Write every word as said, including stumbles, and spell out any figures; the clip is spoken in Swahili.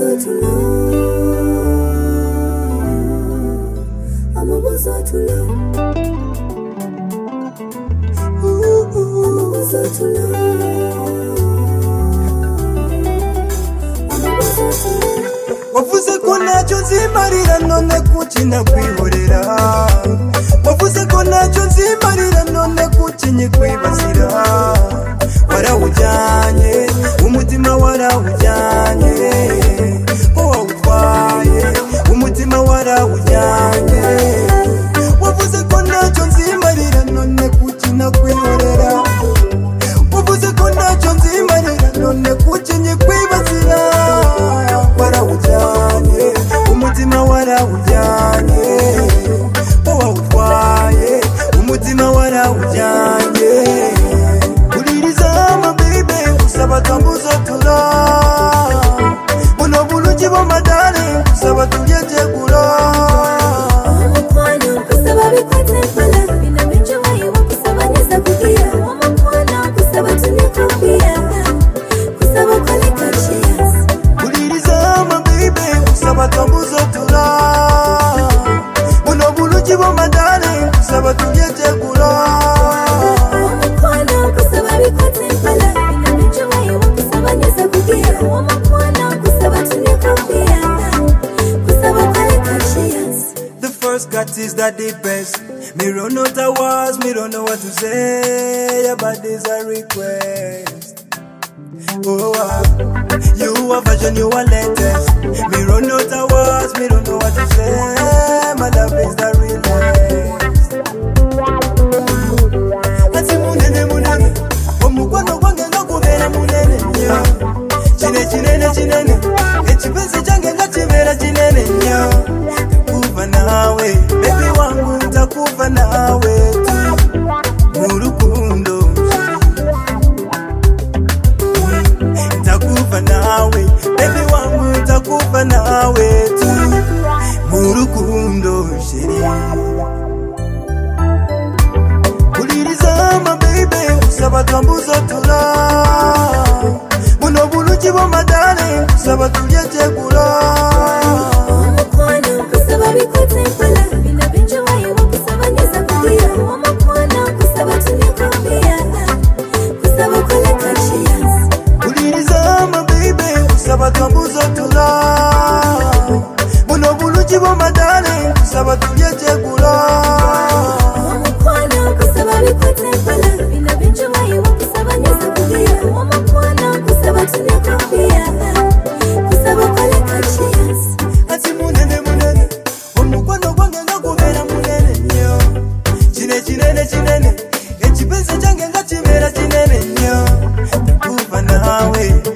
wavuze ko ntacyo nzimarira none kuki nakwihorera wavuze ko ntacyo nzimarira none kuki nyikwibasira warawujyanye umutima warawujyanye wawutwaye umutima warawujyanye wavuze ko ntacyo nzimarira none kuki nakwihorera wavuze ko ntacyo nzimarira none kuki nyikwibasira warawujyanye umutima warawujyanye wawutwaye umutima warawujyanye ulirizama baby gusaba tambuzo tura buno bulungi bw'amadale gusaba tulyetegula omukwano gusaba bikotempala bina bingi wayiwa gusaba neza kugira omukwano gusaba tunikubira gusaba koleka cheers ulirizama baby gusaba tambuzo tura buno bulungi bw'amadale gusaba tulyetegula omukwano gusaba bikotempala bina bingi wayiwa gusaba neza kugira omukwano gusaba tunikubira gusaba koleka cheers. The first cut is the deepest. Me run out of words, me don't know what to say about this a request. Oh, ah, you a version, you a latest. Me run out of words, me don't know what to say. My love is the realest. Ati munene munene, omukwano gwange nga gubeera munene nnyo. Kine kinene kinene, ekipenzi kyange nga kibeera kinene nnyo. Ntakuva nawe, baby wangu ntakuva nawe tu mu rukundo. Ntakuva nawe, baby wangu ntakuva nawe tu mu rukundo sheri. Ulirizama baby usaba tambuzo tula buno bulungi bw'amadale usaba tulyetegula omukwano gusaba bikotempala bina bingi wayiwa gusaba neza kugira omukwano gusaba tunikubira gusaba koleka cheers ulirizama baby usaba tambuzo tula buno bulungi bw'amadale usaba tulyetegula omukwano gusaba bikotempala bina bingi wayiwa gusaba neza kugira omukwano gusaba tunikubira gusaba koleka cheers. ati munene munene omukwano gwange nga gubeera munene nnyo kine kinene kinene ekipenzi kyange nga kibeera kinene nnyo ntakuva nawe